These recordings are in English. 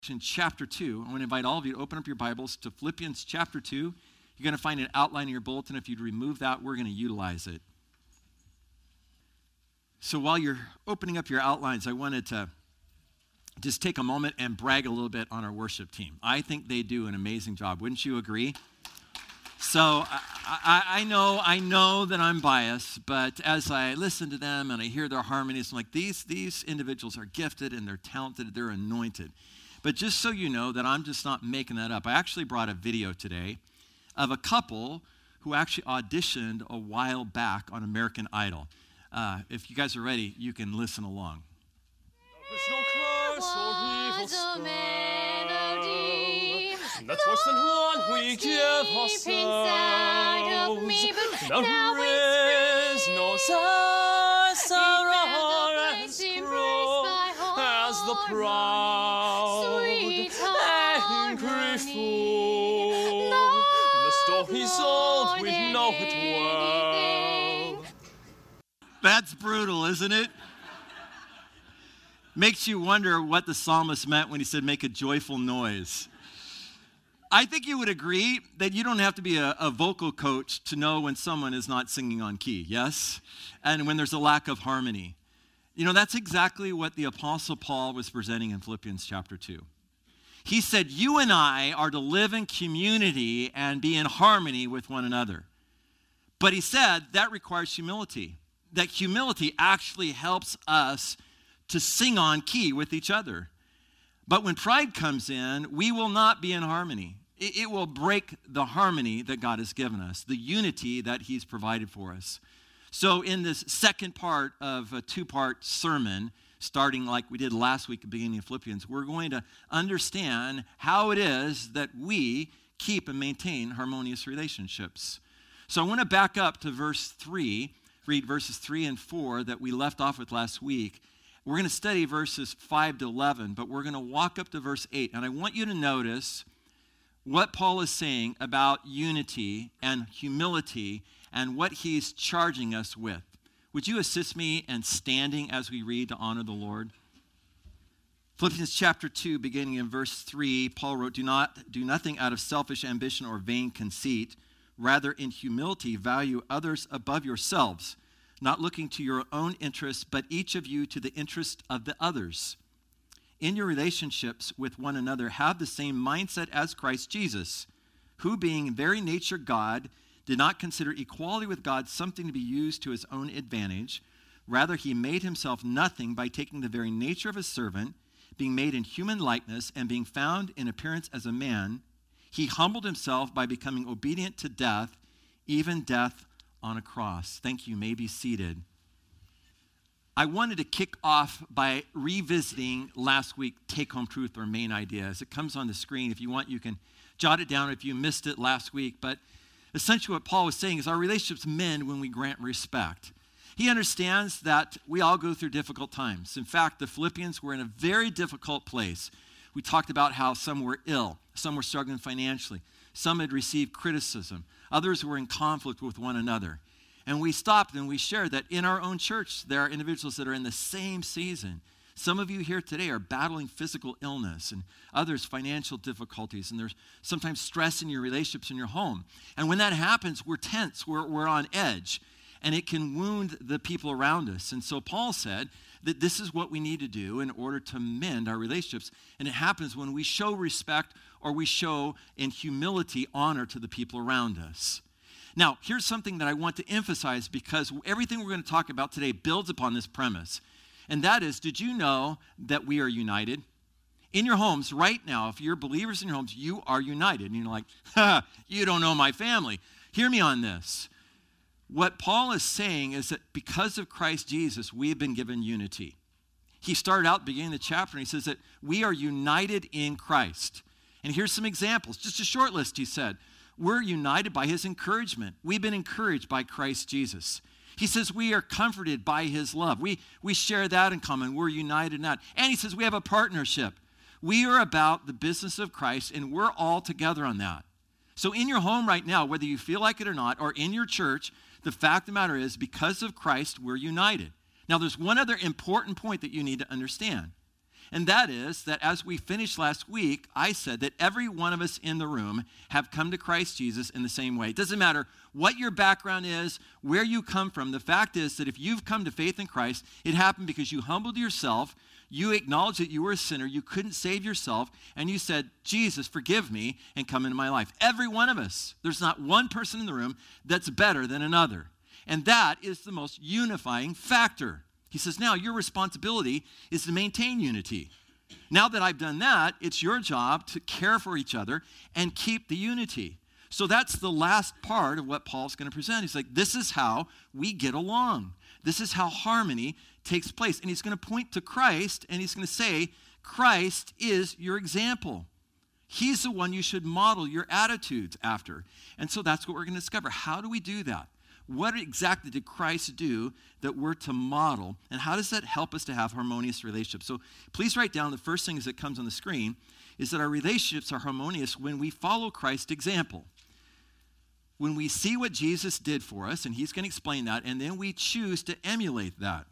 Chapter 2. I want to invite all of you to open up your Bibles to Philippians chapter 2. You're going to find an outline in your bulletin. If you'd remove that, we're going to utilize it. So while you're opening up your outlines, I wanted to just take a moment and brag a little bit on our worship team. I think they do an amazing job. Wouldn't you agree? So I know that I'm biased, but as I listen to them and I hear their harmonies, I'm like, these individuals are gifted and they're talented, they're anointed. But just so you know that I'm just not making that up, I actually brought a video today of a couple who actually auditioned a while back on American Idol. If you guys are ready, you can listen along. Was a melody that's worse than one we give ourselves. Inside of me, but now is no sorrow as cruel as the proud, angry fool. The story's old, we know it well. That's brutal, isn't it? Makes you wonder what the psalmist meant when he said, make a joyful noise. I think you would agree that you don't have to be a vocal coach to know when someone is not singing on key, yes? And when there's a lack of harmony. You know, that's exactly what the Apostle Paul was presenting in Philippians chapter 2. He said, you and I are to live in community and be in harmony with one another. But he said that requires humility. That humility actually helps us to sing on key with each other. But when pride comes in, we will not be in harmony. It will break the harmony that God has given us, the unity that he's provided for us. So in this second part of a two-part sermon, starting like we did last week at the beginning of Philippians, we're going to understand how it is that we keep and maintain harmonious relationships. So I want to back up to verse 3, read verses 3 and 4 that we left off with last week. We're going to study verses 5 to 11, but we're going to walk up to verse 8. And I want you to notice what Paul is saying about unity and humility and what he's charging us with. Would you assist me in standing as we read to honor the Lord? Philippians chapter 2, beginning in verse 3, Paul wrote, do nothing out of selfish ambition or vain conceit. Rather, in humility, value others above yourselves, not looking to your own interests, but each of you to the interest of the others. In your relationships with one another, have the same mindset as Christ Jesus, who being in very nature God, did not consider equality with God something to be used to his own advantage. Rather, he made himself nothing by taking the very nature of a servant, being made in human likeness, and being found in appearance as a man. He humbled himself by becoming obedient to death, even death on a cross. Thank you. You may be seated. I wanted to kick off by revisiting last week take-home truth or main idea. As it comes on the screen, if you want, you can jot it down if you missed it last week. But essentially what Paul was saying is our relationships mend when we grant respect. He understands that we all go through difficult times. In fact, the Philippians were in a very difficult place. We talked about how some were ill, some were struggling financially, some had received criticism, others were in conflict with one another. And we stopped and we shared that in our own church, there are individuals that are in the same season. Some of you here today are battling physical illness and others financial difficulties. And there's sometimes stress in your relationships in your home. And when that happens, we're tense, we're on edge. And it can wound the people around us. And so Paul said that this is what we need to do in order to mend our relationships. And it happens when we show respect or we show in humility honor to the people around us. Now, here's something that I want to emphasize because everything we're going to talk about today builds upon this premise. And that is, did you know that we are united? In your homes right now, if you're believers in your homes, you are united. And you're like, you don't know my family. Hear me on this. What Paul is saying is that because of Christ Jesus, we have been given unity. He started out beginning the chapter and he says that we are united in Christ. And here's some examples. Just a short list, he said. We're united by his encouragement. We've been encouraged by Christ Jesus. He says we are comforted by his love. We share that in common. We're united in that. And he says we have a partnership. We are about the business of Christ, and we're all together on that. So in your home right now, whether you feel like it or not, or in your church, the fact of the matter is, because of Christ, we're united. Now, there's one other important point that you need to understand. And that is that as we finished last week, I said that every one of us in the room have come to Christ Jesus in the same way. It doesn't matter what your background is, where you come from. The fact is that if you've come to faith in Christ, it happened because you humbled yourself, you acknowledged that you were a sinner, you couldn't save yourself, and you said, Jesus, forgive me, and come into my life. Every one of us. There's not one person in the room that's better than another. And that is the most unifying factor. He says, now your responsibility is to maintain unity. Now that I've done that, it's your job to care for each other and keep the unity. So that's the last part of what Paul's going to present. He's like, this is how we get along. This is how harmony takes place. And he's going to point to Christ, and he's going to say, Christ is your example. He's the one you should model your attitudes after. And so that's what we're going to discover. How do we do that? What exactly did Christ do that we're to model? And how does that help us to have harmonious relationships? So please write down the first thing that comes on the screen is that our relationships are harmonious when we follow Christ's example. When we see what Jesus did for us, and he's going to explain that, and then we choose to emulate that.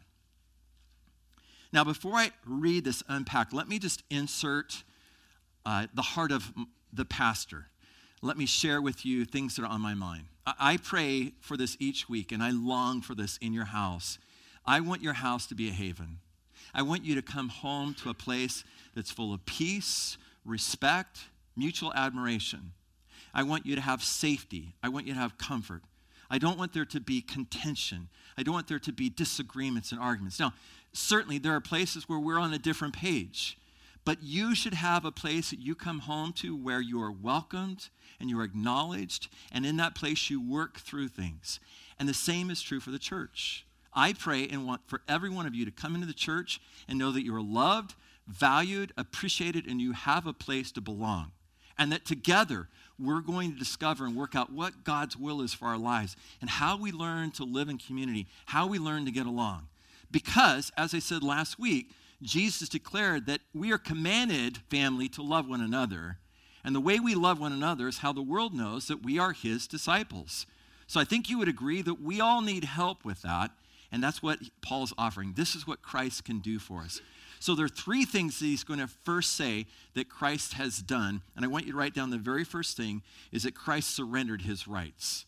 Now, before I read this unpacked, let me just insert the heart of the pastor. Let me share with you things that are on my mind. I pray for this each week, and I long for this in your house. I want your house to be a haven. I want you to come home to a place that's full of peace, respect, mutual admiration. I want you to have safety. I want you to have comfort. I don't want there to be contention. I don't want there to be disagreements and arguments. Now, certainly there are places where we're on a different page, but you should have a place that you come home to where you are welcomed and you are acknowledged, and in that place you work through things. And the same is true for the church. I pray and want for every one of you to come into the church and know that you are loved, valued, appreciated, and you have a place to belong. And that together we're going to discover and work out what God's will is for our lives and how we learn to live in community, how we learn to get along. Because, as I said last week, Jesus declared that we are commanded, family, to love one another. And the way we love one another is how the world knows that we are his disciples. So I think you would agree that we all need help with that. And that's what Paul's offering. This is what Christ can do for us. So there are three things that he's going to first say that Christ has done. And I want you to write down the very first thing is that Christ surrendered his rights.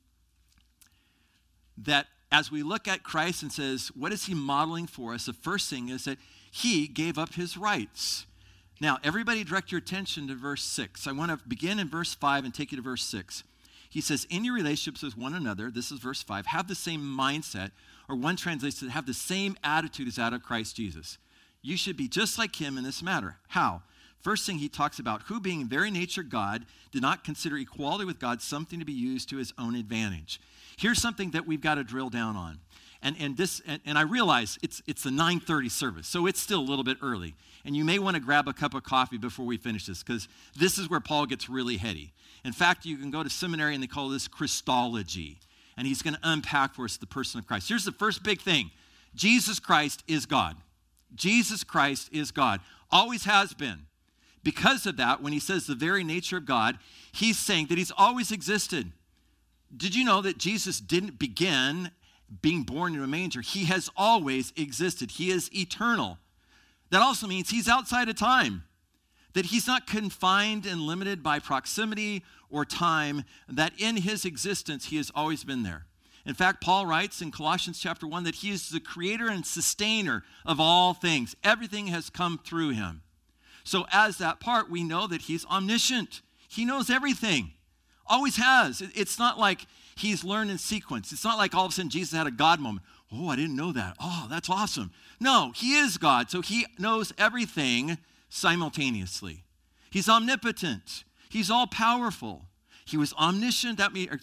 That as we look at Christ and says, what is he modeling for us? The first thing is that he gave up his rights. Now, everybody direct your attention to verse 6. I want to begin in verse 5 and take you to verse 6. He says, in your relationships with one another, this is verse 5, have the same mindset, or one translation, have the same attitude as that of Christ Jesus. You should be just like him in this matter. How? First thing he talks about, who being in very nature God, did not consider equality with God something to be used to his own advantage. Here's something that we've got to drill down on. And I realize it's the 9:30 service, so it's still a little bit early. And you may want to grab a cup of coffee before we finish this, because this is where Paul gets really heady. In fact, you can go to seminary and they call this Christology. And he's going to unpack for us the person of Christ. Here's the first big thing. Jesus Christ is God. Jesus Christ is God. Always has been. Because of that, when he says the very nature of God, he's saying that he's always existed. Did you know that Jesus didn't begin being born in a manger? He has always existed. He is eternal. That also means he's outside of time. That he's not confined and limited by proximity or time, that in his existence, he has always been there. In fact, Paul writes in Colossians chapter 1 that he is the creator and sustainer of all things. Everything has come through him. So as that part, we know that he's omniscient. He knows everything. Always has. It's not like he's learned in sequence. It's not like all of a sudden Jesus had a God moment. Oh, I didn't know that. Oh, that's awesome. No, he is God, so he knows everything simultaneously. He's omnipotent. He's all-powerful. He was omniscient.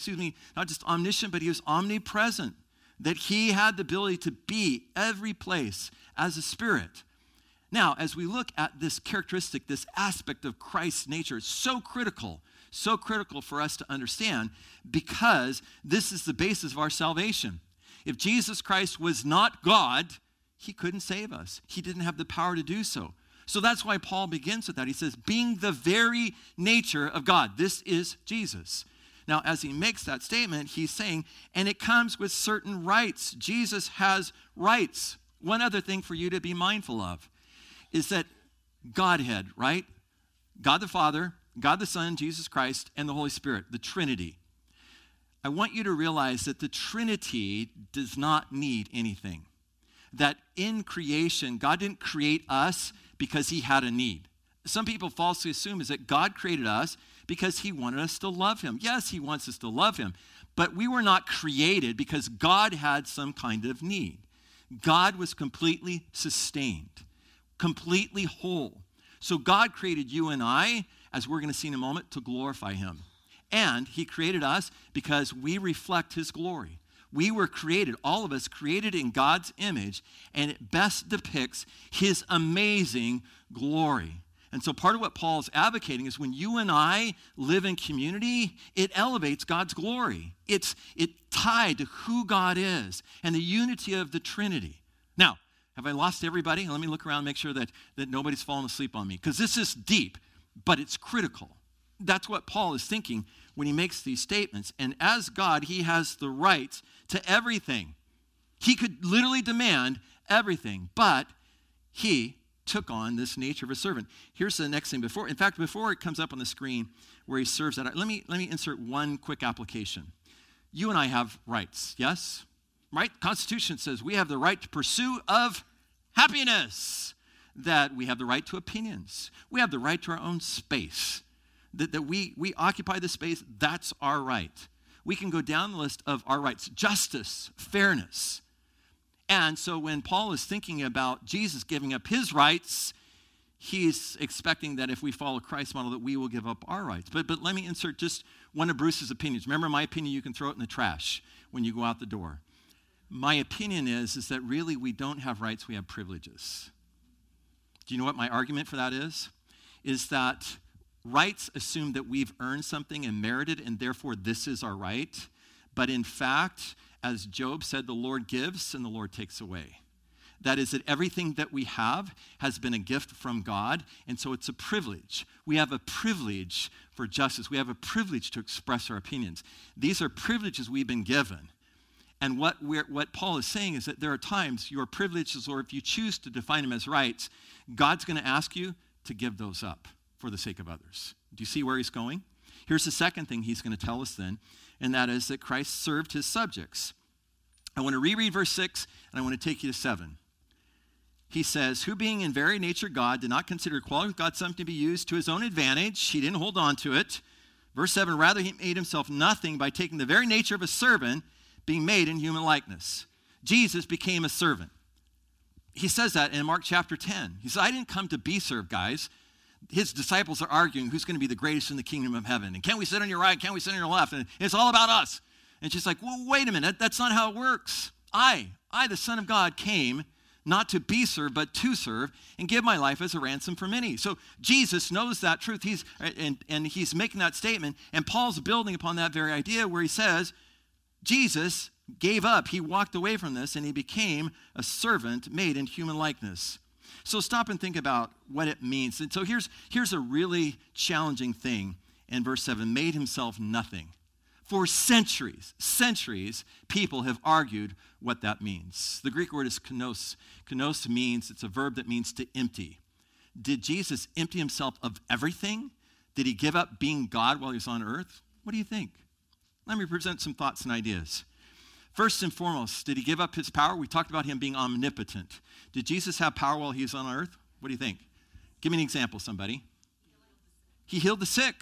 Not just omniscient, but he was omnipresent. That he had the ability to be every place as a spirit. Now, as we look at this characteristic, this aspect of Christ's nature, it's so critical for us to understand, because this is the basis of our salvation. If Jesus Christ was not God, he couldn't save us. He didn't have the power to do so. So that's why Paul begins with that. He says, being the very nature of God. This is Jesus. Now, as he makes that statement, he's saying, and it comes with certain rights. Jesus has rights. One other thing for you to be mindful of is that Godhead, right? God the Father, God the Son, Jesus Christ, and the Holy Spirit, the Trinity. I want you to realize that the Trinity does not need anything. That in creation, God didn't create us because he had a need. Some people falsely assume is that God created us because he wanted us to love him. Yes, he wants us to love him, but we were not created because God had some kind of need. God was completely sustained, completely whole. So God created you and I, as we're going to see in a moment, to glorify him. And he created us because we reflect his glory. We were created, all of us created in God's image, and it best depicts his amazing glory. And so part of what Paul's advocating is when you and I live in community, it elevates God's glory. It's tied to who God is and the unity of the Trinity. Now, have I lost everybody? Let me look around and make sure that nobody's fallen asleep on me, because this is deep, but it's critical. That's what Paul is thinking when he makes these statements. And as God, he has the rights to everything. He could literally demand everything, but he took on this nature of a servant. Here's the next thing. Before it comes up on the screen where he serves that, let me insert one quick application. You and I have rights, yes? Right? Constitution says we have the right to pursue of happiness, that we have the right to opinions. We have the right to our own space, that we occupy the space. That's our right. We can go down the list of our rights: justice, fairness. And so when Paul is thinking about Jesus giving up his rights, he's expecting that if we follow Christ's model, that we will give up our rights. But let me insert just one of Bruce's opinions. Remember, my opinion, you can throw it in the trash when you go out the door. My opinion is that really we don't have rights, we have privileges. Do you know what my argument for that is? Is that rights assume that we've earned something and merited, and therefore this is our right. But in fact, as Job said, the Lord gives and the Lord takes away. That is, that everything that we have has been a gift from God, and so it's a privilege. We have a privilege for justice. We have a privilege to express our opinions. These are privileges we've been given. And what Paul is saying is that there are times your privileges, or if you choose to define them as rights, God's going to ask you to give those up for the sake of others. Do you see where he's going? Here's the second thing he's going to tell us then, and that is that Christ served his subjects. I want to reread verse 6, and I want to take you to 7. He says, who being in very nature God, did not consider equality with God something to be used to his own advantage. He didn't hold on to it. Verse 7, rather he made himself nothing by taking the very nature of a servant, being made in human likeness. Jesus became a servant. He says that in Mark chapter 10. He says, I didn't come to be served, guys. His disciples are arguing who's going to be the greatest in the kingdom of heaven. And can we sit on your right? Can we sit on your left? And it's all about us. And she's like, well, wait a minute. That's not how it works. I, the Son of God, came not to be served, but to serve and give my life as a ransom for many. So Jesus knows that truth. He's making that statement. And Paul's building upon that very idea where he says, Jesus gave up. He walked away from this and he became a servant made in human likeness. So stop and think about what it means. And so here's a really challenging thing in verse 7. Made himself nothing. For centuries, people have argued what that means. The Greek word is kainos. Kainos means, it's a verb that means to empty. Did Jesus empty himself of everything? Did he give up being God while he was on earth? What do you think? Let me present some thoughts and ideas. First and foremost, did he give up his power? We talked about him being omnipotent. Did Jesus have power while he was on earth? What do you think? Give me an example, somebody. He healed the sick.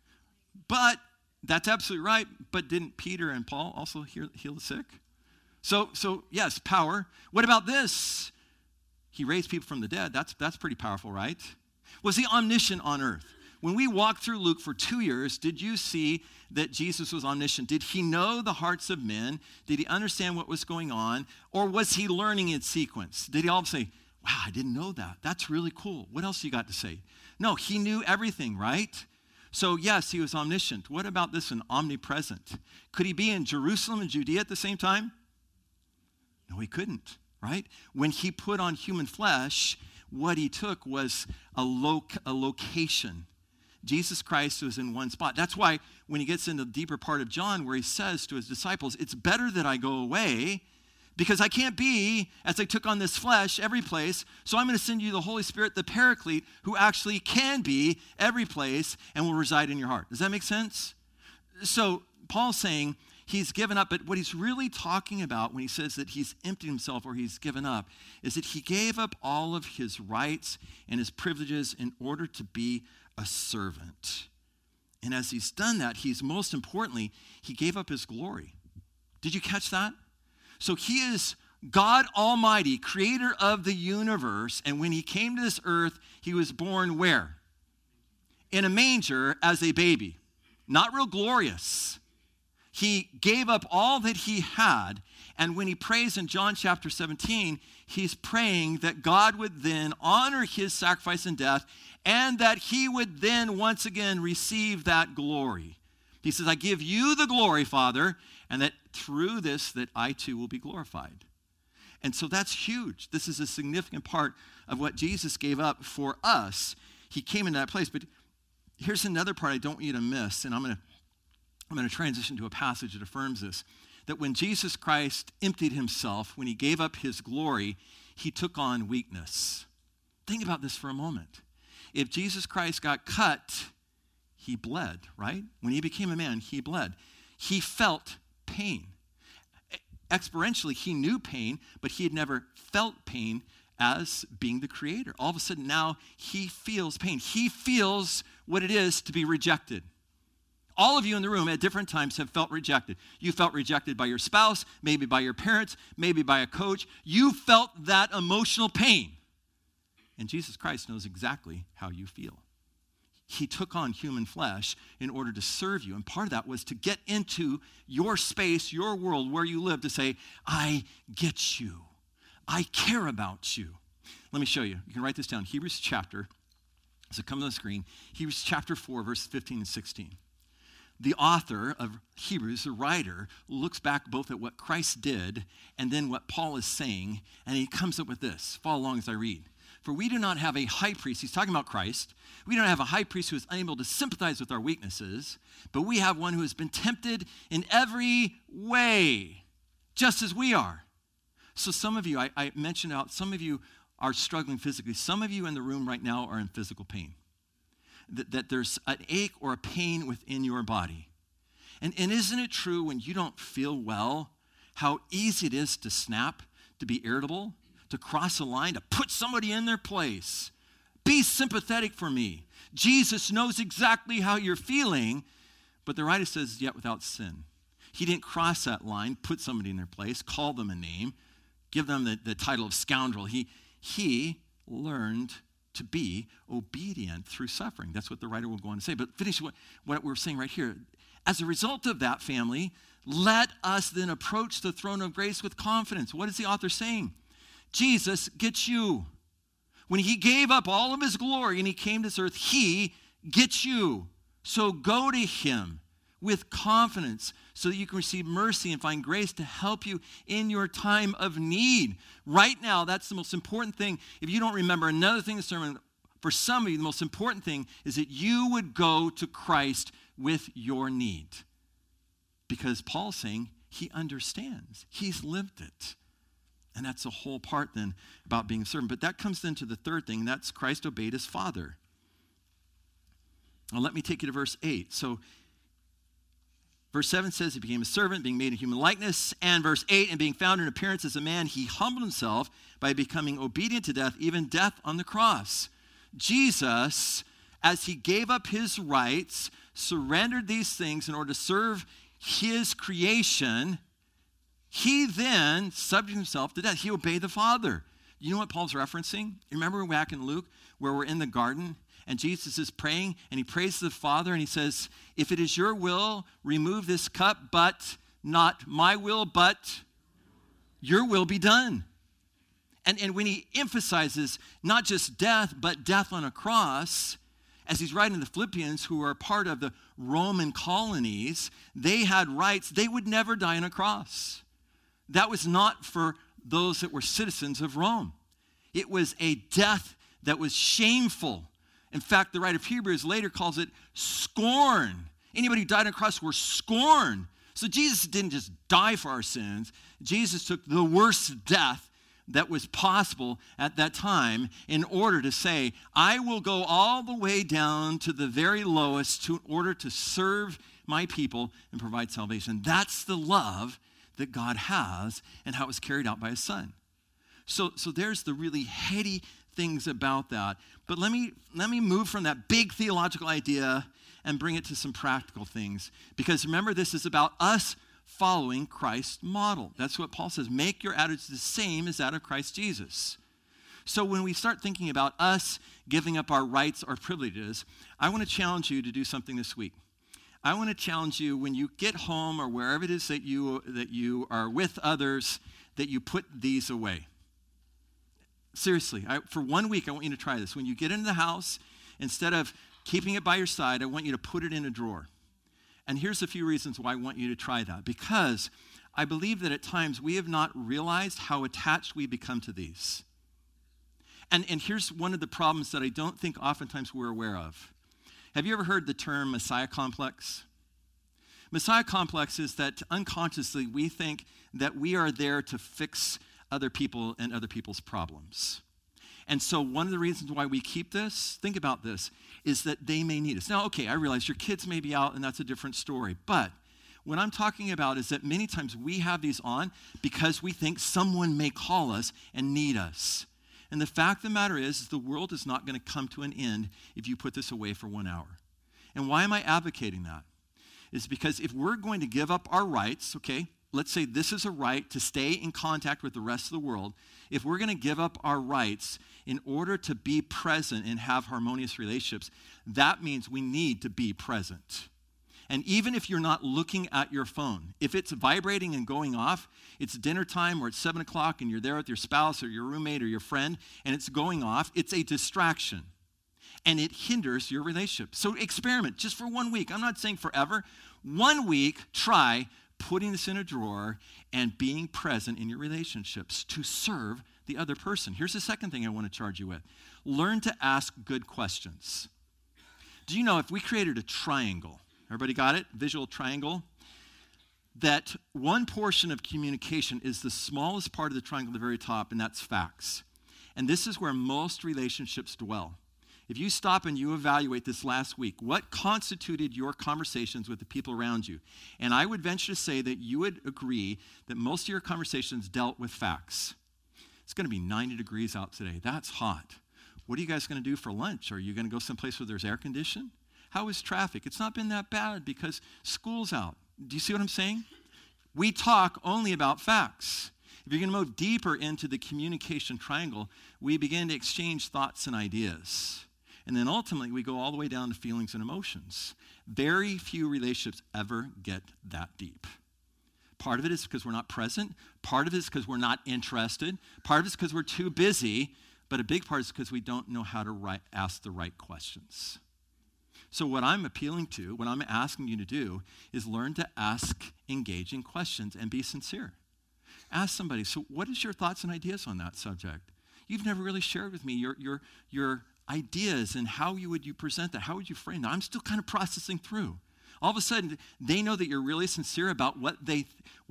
But, that's absolutely right, but didn't Peter and Paul also heal the sick? So yes, power. What about this? He raised people from the dead. That's pretty powerful, right? Was he omniscient on earth? When we walked through Luke for 2 years, did you see that Jesus was omniscient? Did he know the hearts of men? Did he understand what was going on? Or was he learning in sequence? Did he all say, wow, I didn't know that. That's really cool. What else you got to say? No, he knew everything, right? So yes, he was omniscient. What about this one, omnipresent? Could he be in Jerusalem and Judea at the same time? No, he couldn't, right? When he put on human flesh, what he took was a location. Jesus Christ was in one spot. That's why when he gets into the deeper part of John where he says to his disciples, it's better that I go away Because I can't be, as I took on this flesh, every place. So I'm going to send you the Holy Spirit, the Paraclete, who actually can be every place and will reside in your heart. Does that make sense? So Paul's saying he's given up, but what he's really talking about when he says that he's emptied himself or he's given up is that he gave up all of his rights and his privileges in order to be a servant. And as he's done that, most importantly, he gave up his glory. Did you catch that? So he is God Almighty, creator of the universe. And when he came to this earth, he was born where? In a manger as a baby. Not real glorious. He gave up all that he had. And when he prays in John chapter 17, he's praying that God would then honor his sacrifice and death and that he would then once again receive that glory. He says, I give you the glory, Father, and that through this that I too will be glorified. And so that's huge. This is a significant part of what Jesus gave up for us. He came into that place. But here's another part I don't want you to miss, and I'm going to transition to a passage that affirms this, that when Jesus Christ emptied himself, when he gave up his glory, he took on weakness. Think about this for a moment. If Jesus Christ got cut, he bled, right? When he became a man, he bled. He felt pain. Experientially, he knew pain, but he had never felt pain as being the creator. All of a sudden now he feels pain. He feels what it is to be rejected. All of you in the room at different times have felt rejected. You felt rejected by your spouse, maybe by your parents, maybe by a coach. You felt that emotional pain. And Jesus Christ knows exactly how you feel. He took on human flesh in order to serve you. And part of that was to get into your space, your world, where you live, to say, I get you. I care about you. Let me show you. You can write this down. Hebrews chapter, so come to the screen. Hebrews chapter 4, verses 15 and 16. The author of Hebrews, the writer, looks back both at what Christ did and then what Paul is saying, and he comes up with this. Follow along as I read. For we do not have a high priest, he's talking about Christ. We don't have a high priest who is unable to sympathize with our weaknesses, but we have one who has been tempted in every way, just as we are. So some of you, I mentioned out, some of you are struggling physically. Some of you in the room right now are in physical pain. That there's an ache or a pain within your body. And isn't it true when you don't feel well, how easy it is to snap, to be irritable, to cross a line, to put somebody in their place. Be sympathetic for me. Jesus knows exactly how you're feeling, but the writer says, yet without sin. He didn't cross that line, put somebody in their place, call them a name, give them the title of scoundrel. He learned to be obedient through suffering. That's what the writer will go on to say. But finish what we're saying right here. As a result of that, family, let us then approach the throne of grace with confidence. What is the author saying? Jesus gets you. When he gave up all of his glory and he came to this earth, he gets you. So go to him with confidence so that you can receive mercy and find grace to help you in your time of need. Right now, that's the most important thing. If you don't remember another thing in the sermon, for some of you, the most important thing is that you would go to Christ with your need. Because Paul's saying he understands. He's lived it. And that's the whole part then about being a servant. But that comes then to the third thing. That's Christ obeyed his Father. Now let me take you to verse 8. So verse 7 says he became a servant, being made in human likeness. And verse 8, and being found in appearance as a man, he humbled himself by becoming obedient to death, even death on the cross. Jesus, as he gave up his rights, surrendered these things in order to serve his creation, he then subjected himself to death. He obeyed the Father. You know what Paul's referencing? You remember back in Luke where we're in the garden and Jesus is praying and he prays to the Father and he says, if it is your will, remove this cup, but not my will, but your will be done. And when he emphasizes not just death, but death on a cross, as he's writing to the Philippians, who are part of the Roman colonies, they had rights. They would never die on a cross. That was not for those that were citizens of Rome. It was a death that was shameful. In fact, the writer of Hebrews later calls it scorn. Anybody who died on a cross were scorned. So Jesus didn't just die for our sins. Jesus took the worst death that was possible at that time in order to say, I will go all the way down to the very lowest in order to serve my people and provide salvation. That's the love that God has and how it was carried out by his son. So there's the really heady things about that. But let me move from that big theological idea and bring it to some practical things. Because remember, this is about us following Christ's model. That's what Paul says. Make your attitudes the same as that of Christ Jesus. So when we start thinking about us giving up our rights, our privileges, I want to challenge you to do something this week. I want to challenge you when you get home or wherever it is that you are with others, that you put these away. Seriously, for 1 week, I want you to try this. When you get into the house, instead of keeping it by your side, I want you to put it in a drawer. And here's a few reasons why I want you to try that. Because I believe that at times we have not realized how attached we become to these. And here's one of the problems that I don't think oftentimes we're aware of. Have you ever heard the term Messiah complex? Messiah complex is that unconsciously we think that we are there to fix other people and other people's problems. And so one of the reasons why we keep this, think about this, is that they may need us. Now, okay, I realize your kids may be out and that's a different story. But what I'm talking about is that many times we have these on because we think someone may call us and need us. And the fact of the matter is the world is not going to come to an end if you put this away for 1 hour. And why am I advocating that? It's because if we're going to give up our rights, okay, let's say this is a right to stay in contact with the rest of the world. If we're going to give up our rights in order to be present and have harmonious relationships, that means we need to be present. And even if you're not looking at your phone, if it's vibrating and going off, it's dinner time or it's 7 o'clock and you're there with your spouse or your roommate or your friend and it's going off, it's a distraction. And it hinders your relationship. So experiment just for 1 week. I'm not saying forever. 1 week, try putting this in a drawer and being present in your relationships to serve the other person. Here's the second thing I want to charge you with. Learn to ask good questions. Do you know if we created a triangle, everybody got it? Visual triangle? That one portion of communication is the smallest part of the triangle at the very top, and that's facts. And this is where most relationships dwell. If you stop and you evaluate this last week, what constituted your conversations with the people around you? And I would venture to say that you would agree that most of your conversations dealt with facts. It's going to be 90 degrees out today. That's hot. What are you guys going to do for lunch? Are you going to go someplace where there's air conditioning? How is traffic? It's not been that bad because school's out. Do you see what I'm saying? We talk only about facts. If you're going to move deeper into the communication triangle, we begin to exchange thoughts and ideas. And then ultimately, we go all the way down to feelings and emotions. Very few relationships ever get that deep. Part of it is because we're not present. Part of it is because we're not interested. Part of it is because we're too busy. But a big part is because we don't know how to ask the right questions. So what I'm appealing to, what I'm asking you to do, is learn to ask engaging questions and be sincere. Ask somebody, so what is your thoughts and ideas on that subject? You've never really shared with me your ideas and how would you present that? How would you frame that? I'm still kind of processing through. All of a sudden, they know that you're really sincere about what they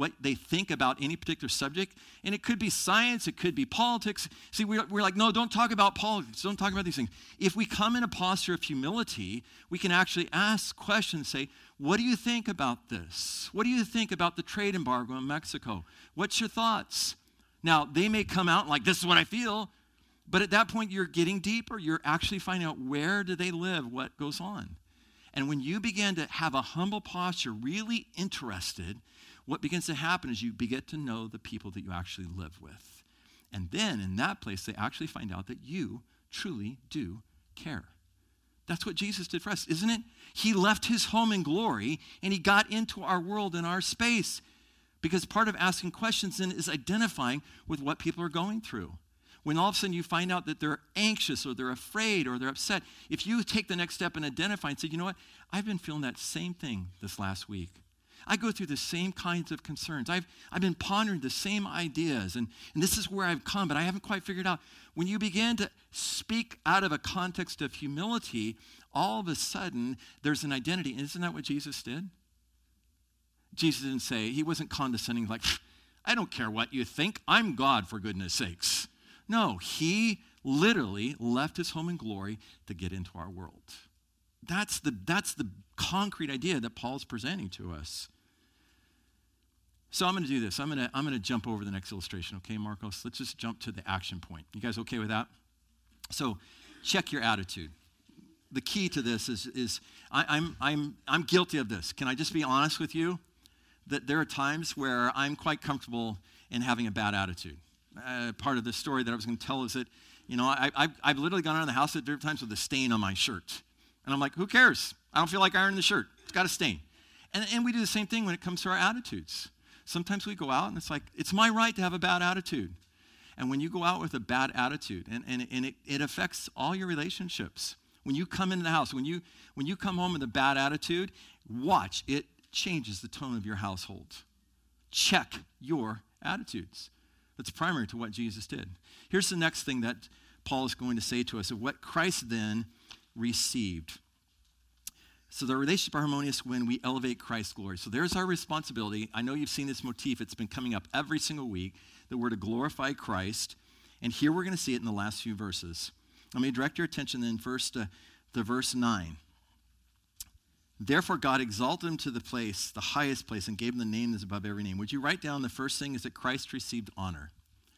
think about any particular subject. And it could be science, it could be politics. See, we're like, no, don't talk about politics. Don't talk about these things. If we come in a posture of humility, we can actually ask questions, say, what do you think about this? What do you think about the trade embargo in Mexico? What's your thoughts? Now, they may come out like, this is what I feel. But at that point, you're getting deeper. You're actually finding out where do they live, what goes on. And when you begin to have a humble posture, really interested, what begins to happen is you begin to know the people that you actually live with. And then in that place, they actually find out that you truly do care. That's what Jesus did for us, isn't it? He left his home in glory, and he got into our world and our space. Because part of asking questions then is identifying with what people are going through. When all of a sudden you find out that they're anxious or they're afraid or they're upset, if you take the next step and identify and say, you know what, I've been feeling that same thing this last week. I go through the same kinds of concerns. I've been pondering the same ideas, and this is where I've come, but I haven't quite figured out. When you begin to speak out of a context of humility, all of a sudden there's an identity. Isn't that what Jesus did? Jesus didn't say, he wasn't condescending like, I don't care what you think. I'm God, for goodness sakes. No, he literally left his home in glory to get into our world. That's the concrete idea that Paul's presenting to us. So I'm going to do this. I'm going to jump over the next illustration, okay, Marcos? Let's just jump to the action point. You guys okay with that? So check your attitude. The key to this is I'm guilty of this. Can I just be honest with you? That there are times where I'm quite comfortable in having a bad attitude. Part of the story that I was going to tell is that, I've literally gone around the house at different times with a stain on my shirt. And I'm like, who cares? I don't feel like ironing the shirt. It's got a stain. And we do the same thing when it comes to our attitudes. Sometimes we go out and it's like, it's my right to have a bad attitude. And when you go out with a bad attitude, and it affects all your relationships. When you come into the house, when you come home with a bad attitude, watch, it changes the tone of your household. Check your attitudes. That's primary to what Jesus did. Here's the next thing that Paul is going to say to us, of what Christ then received. So the relationship are harmonious when we elevate Christ's glory. So there's our responsibility. I know you've seen this motif. It's been coming up every single week, that we're to glorify Christ. And here we're going to see it in the last few verses. Let me direct your attention then first to verse 9. Therefore God exalted him to the highest place, and gave him the name that is above every name. Would you write down the first thing is that Christ received honor?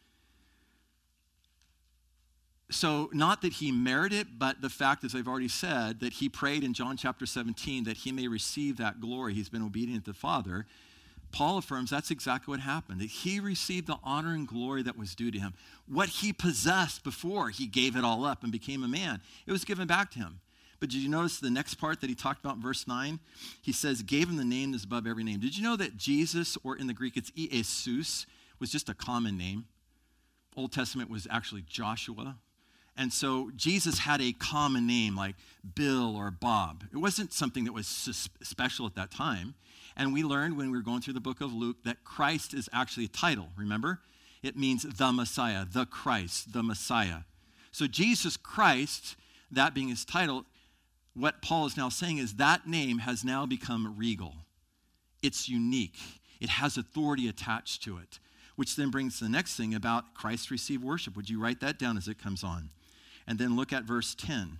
So not that he merited it, but the fact, as I've already said, that he prayed in John chapter 17 that he may receive that glory. He's been obedient to the Father. Paul affirms that's exactly what happened, that he received the honor and glory that was due to him. What he possessed before he gave it all up and became a man, it was given back to him. But did you notice the next part that he talked about in verse 9? He says, gave him the name that's above every name. Did you know that Jesus, or in the Greek it's Iesus, was just a common name? Old Testament was actually Joshua. And so Jesus had a common name like Bill or Bob. It wasn't something that was special at that time. And we learned when we were going through the book of Luke that Christ is actually a title, remember? It means the Messiah, the Christ, the Messiah. So Jesus Christ, that being his title, what Paul is now saying is that name has now become regal. It's unique. It has authority attached to it, which then brings the next thing about Christ received worship. Would you write that down as it comes on? And then look at verse 10.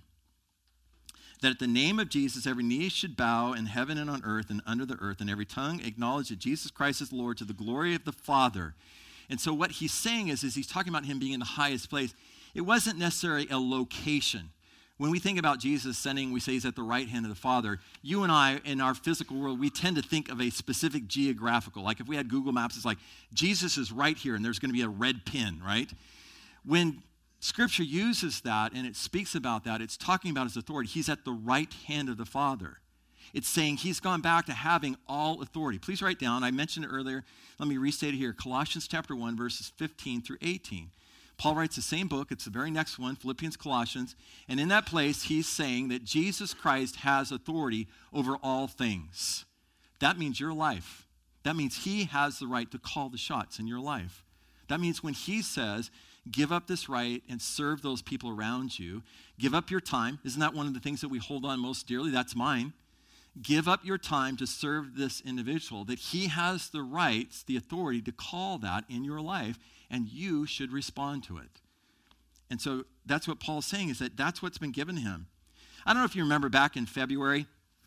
That at the name of Jesus, every knee should bow in heaven and on earth and under the earth, and every tongue acknowledge that Jesus Christ is Lord, to the glory of the Father. And so what he's saying is he's talking about him being in the highest place. It wasn't necessarily a location. When we think about Jesus ascending, we say he's at the right hand of the Father. You and I, in our physical world, we tend to think of a specific geographical. Like if we had Google Maps, it's like, Jesus is right here, and there's going to be a red pin, right? When Scripture uses that, and it speaks about that, it's talking about his authority. He's at the right hand of the Father. It's saying he's gone back to having all authority. Please write down, I mentioned it earlier, let me restate it here, Colossians chapter 1, verses 15 through 18. Paul writes the same book, it's the very next one, Philippians, Colossians, and in that place he's saying that Jesus Christ has authority over all things. That means your life. That means he has the right to call the shots in your life. That means when he says, give up this right and serve those people around you, give up your time. Isn't that one of the things that we hold on most dearly? That's mine. Give up your time to serve this individual, that he has the rights, the authority to call that in your life, and you should respond to it. And so that's what Paul's saying, is that that's what's been given to him. I don't know if you remember back in February,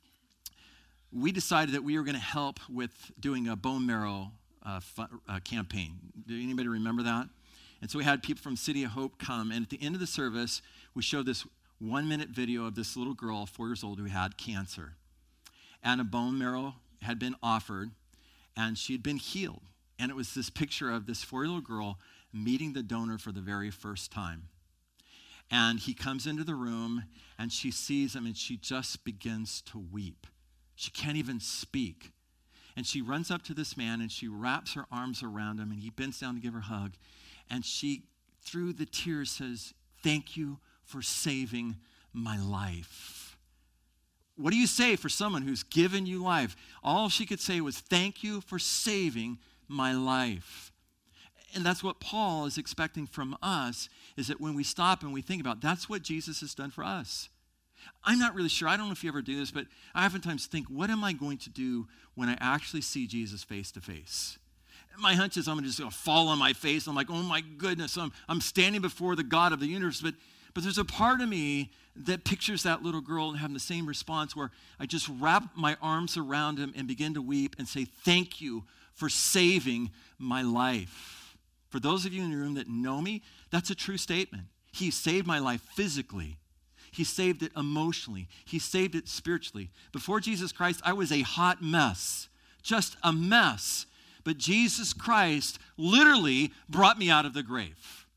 we decided that we were going to help with doing a bone marrow campaign. Did anybody remember that? And so we had people from City of Hope come, and at the end of the service, we showed this 1-minute video of this little girl, 4 years old, who had cancer. And a bone marrow had been offered, and she had been healed. And it was this picture of this 4-year-old girl meeting the donor for the very first time. And he comes into the room, and she sees him, and she just begins to weep. She can't even speak. And she runs up to this man, and she wraps her arms around him, and he bends down to give her a hug. And she, through the tears, says, "Thank you for saving my life." What do you say for someone who's given you life? All she could say was, "Thank you for saving my life." And that's what Paul is expecting from us, is that when we stop and we think about, that's what Jesus has done for us. I'm not really sure. I don't know if you ever do this, but I oftentimes think, what am I going to do when I actually see Jesus face to face? My hunch is I'm just going to fall on my face. I'm like, oh my goodness, I'm standing before the God of the universe. But there's a part of me that pictures that little girl and having the same response where I just wrap my arms around him and begin to weep and say, thank you for saving my life. For those of you in the room that know me, that's a true statement. He saved my life physically. He saved it emotionally. He saved it spiritually. Before Jesus Christ, I was a hot mess, just a mess. But Jesus Christ literally brought me out of the grave.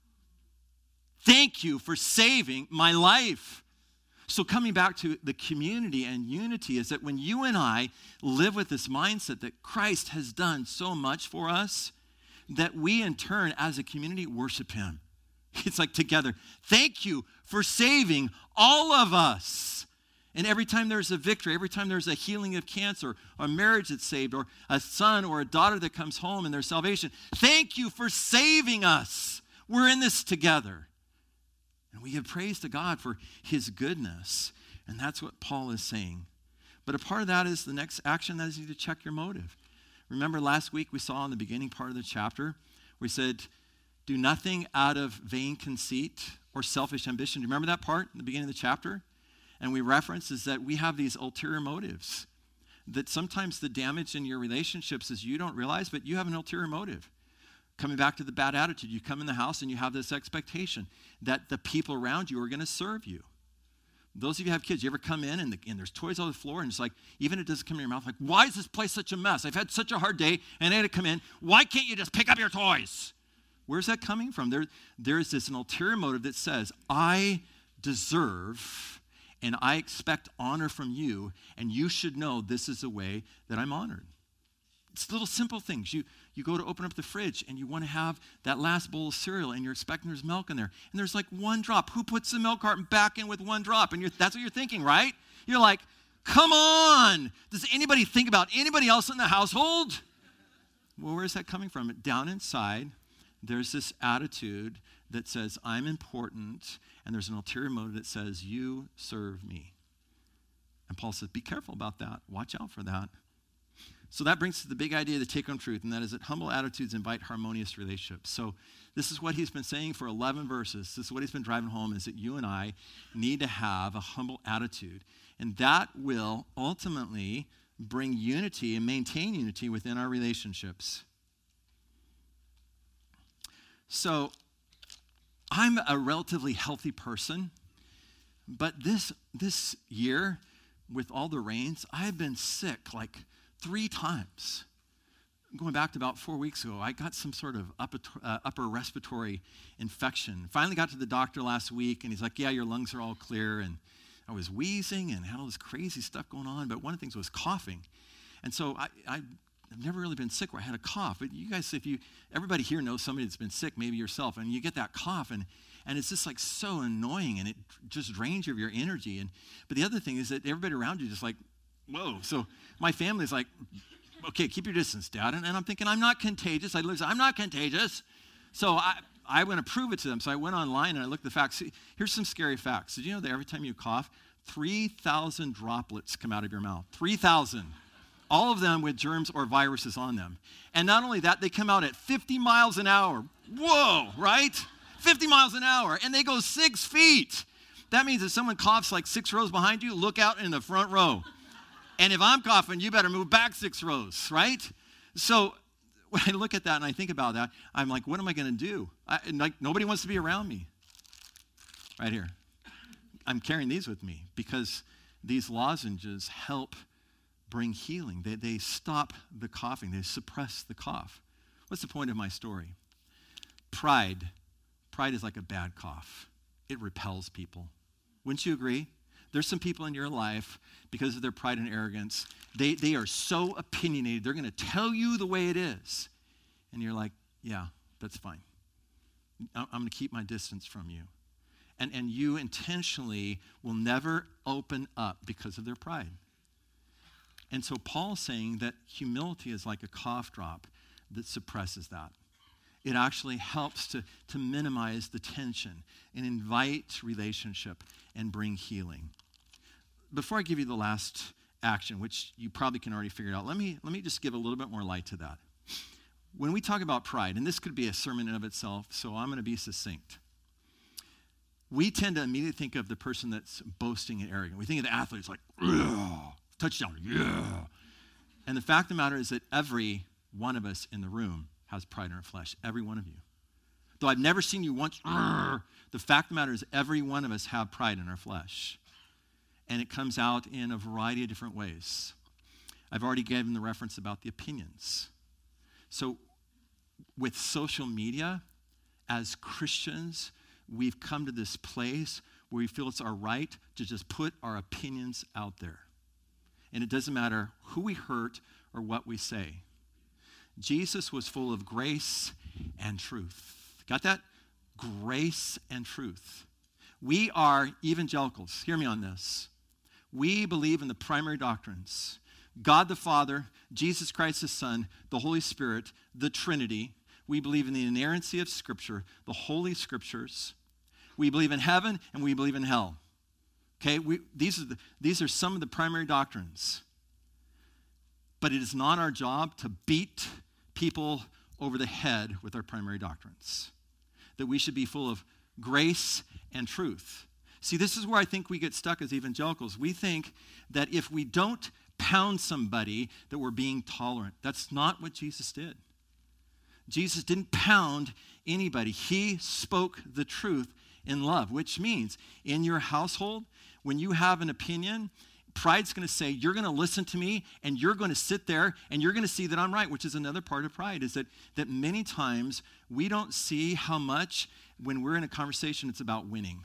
Thank you for saving my life. So coming back to the community and unity is that when you and I live with this mindset that Christ has done so much for us, that we in turn as a community worship him. It's like together. Thank you for saving all of us. And every time there's a victory, every time there's a healing of cancer, or a marriage that's saved, or a son or a daughter that comes home in their salvation, thank you for saving us. We're in this together. And we give praise to God for his goodness. And that's what Paul is saying. But a part of that is the next action, that is you to check your motive. Remember last week we saw in the beginning part of the chapter, we said, do nothing out of vain conceit or selfish ambition. Do you remember that part in the beginning of the chapter? And we referenced is that we have these ulterior motives. That sometimes the damage in your relationships is you don't realize, but you have an ulterior motive. Coming back to the bad attitude, you come in the house and you have this expectation that the people around you are going to serve you. Those of you who have kids, you ever come in and there's toys on the floor and it's like, even it doesn't come in your mouth, like, why is this place such a mess? I've had such a hard day and I had to come in. Why can't you just pick up your toys? Where's that coming from? There's an ulterior motive that says, I deserve and I expect honor from you, and you should know this is the way that I'm honored. It's little simple things. You go to open up the fridge and you want to have that last bowl of cereal and you're expecting there's milk in there. And there's like one drop. Who puts the milk carton back in with one drop? And that's what you're thinking, right? You're like, come on. Does anybody think about anybody else in the household? Well, where's that coming from? Down inside, there's this attitude that says, I'm important, and there's an ulterior motive that says, you serve me. And Paul says, be careful about that. Watch out for that. So that brings us to the big idea of the take-home truth, and that is that humble attitudes invite harmonious relationships. So this is what he's been saying for 11 verses. This is what he's been driving home, is that you and I need to have a humble attitude. And that will ultimately bring unity and maintain unity within our relationships. So I'm a relatively healthy person, but this year, with all the rains, I've been sick like 3 times. Going back to about 4 weeks ago, I got some sort of upper respiratory infection. Finally got to the doctor last week, and he's like, yeah, your lungs are all clear. And I was wheezing and had all this crazy stuff going on, but one of the things was coughing. And so I've never really been sick where I had a cough. But you guys, everybody here knows somebody that's been sick, maybe yourself, and you get that cough, and it's just like so annoying, and it just drains you of your energy. But the other thing is that everybody around you is just like, whoa. So my family's like, okay, keep your distance, Dad. And I'm thinking, I'm not contagious. I'm not contagious. So I want to prove it to them. So I went online and I looked at the facts. Here's some scary facts. Did you know that every time you cough, 3,000 droplets come out of your mouth? 3,000. All of them with germs or viruses on them. And not only that, they come out at 50 miles an hour. Whoa, right? 50 miles an hour. And they go 6 feet. That means if someone coughs like 6 rows behind you, look out in the front row. And if I'm coughing, you better move back 6 rows, right? So when I look at that and I think about that, I'm like, what am I going to do? Nobody wants to be around me. Right here. I'm carrying these with me because these lozenges help bring healing. They stop the coughing. They suppress the cough. What's the point of my story? Pride is like a bad cough. It repels people. Wouldn't you agree? There's some people in your life, because of their pride and arrogance, they are so opinionated. They're going to tell you the way it is. And you're like, yeah, that's fine. I'm going to keep my distance from you. And you intentionally will never open up because of their pride. And so Paul's saying that humility is like a cough drop that suppresses that. It actually helps to minimize the tension and invite relationship and bring healing. before I give you the last action, which you probably can already figure out, let me just give a little bit more light to that. When we talk about pride, and this could be a sermon in of itself, so I'm going to be succinct. We tend to immediately think of the person that's boasting and arrogant. We think of the athletes like, touchdown, yeah. And the fact of the matter is that every one of us in the room has pride in our flesh, every one of you. Though I've never seen you once, the fact of the matter is every one of us have pride in our flesh. And it comes out in a variety of different ways. I've already given the reference about the opinions. So with social media, as Christians, we've come to this place where we feel it's our right to just put our opinions out there. And it doesn't matter who we hurt or what we say. Jesus was full of grace and truth. Got that? Grace and truth. We are evangelicals. Hear me on this. We believe in the primary doctrines. God the Father, Jesus Christ the Son, the Holy Spirit, the Trinity. We believe in the inerrancy of Scripture, the Holy Scriptures. We believe in heaven and we believe in hell. Okay, these are some of the primary doctrines. But it is not our job to beat people over the head with our primary doctrines. That we should be full of grace and truth. See, this is where I think we get stuck as evangelicals. We think that if we don't pound somebody, that we're being tolerant. That's not what Jesus did. Jesus didn't pound anybody. He spoke the truth in love, which means in your household, when you have an opinion, pride's going to say, you're going to listen to me and you're going to sit there and you're going to see that I'm right, which is another part of pride, is that many times we don't see how much when we're in a conversation it's about winning.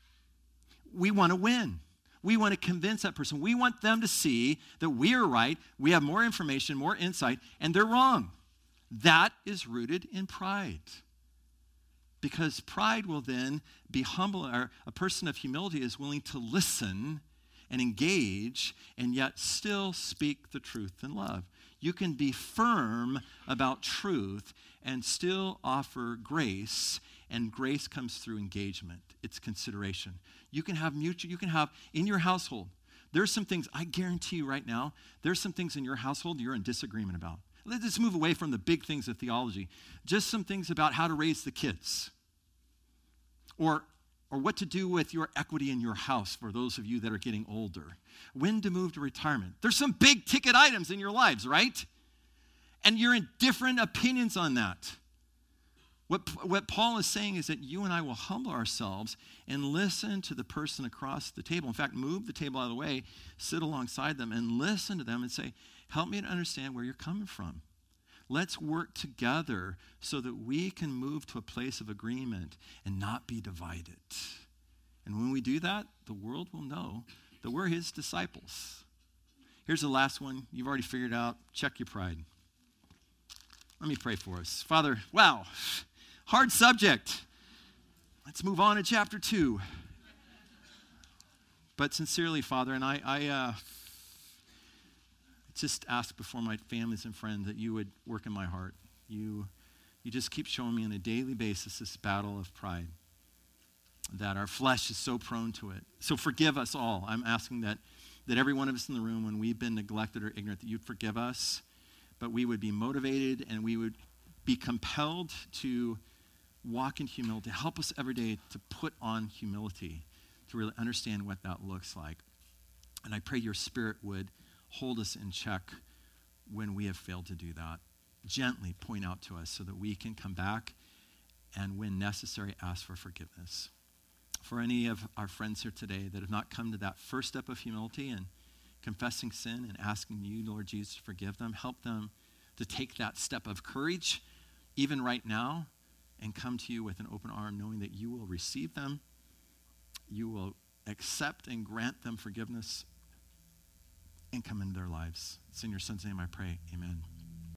We want to win. We want to convince that person. We want them to see that we are right, we have more information, more insight, and they're wrong. That is rooted in pride. Because pride will then be humble, or a person of humility is willing to listen and engage and yet still speak the truth in love. You can be firm about truth and still offer grace, and grace comes through engagement. It's consideration. You can have in your household, there's some things, I guarantee you right now, there's some things in your household you're in disagreement about. Let's move away from the big things of theology. Just some things about how to raise the kids. Or what to do with your equity in your house for those of you that are getting older. When to move to retirement. There's some big ticket items in your lives, right? And you're in different opinions on that. What Paul is saying is that you and I will humble ourselves and listen to the person across the table. In fact, move the table out of the way, sit alongside them, and listen to them and say, help me to understand where you're coming from. Let's work together so that we can move to a place of agreement and not be divided. And when we do that, the world will know that we're his disciples. Here's the last one. You've already figured out. Check your pride. Let me pray for us. Father, wow, hard subject. Let's move on to chapter 2. But sincerely, Father, and I just ask before my families and friends that you would work in my heart. You just keep showing me on a daily basis this battle of pride, that our flesh is so prone to it. So forgive us all. I'm asking that every one of us in the room, when we've been neglected or ignorant, that you'd forgive us, but we would be motivated and we would be compelled to walk in humility. Help us every day to put on humility, to really understand what that looks like. And I pray your Spirit would hold us in check when we have failed to do that. Gently point out to us so that we can come back and, when necessary, ask for forgiveness. For any of our friends here today that have not come to that first step of humility and confessing sin and asking you, Lord Jesus, to forgive them, help them to take that step of courage, even right now, and come to you with an open arm, knowing that you will receive them, you will accept and grant them forgiveness, and come into their lives. It's in your Son's name I pray. Amen.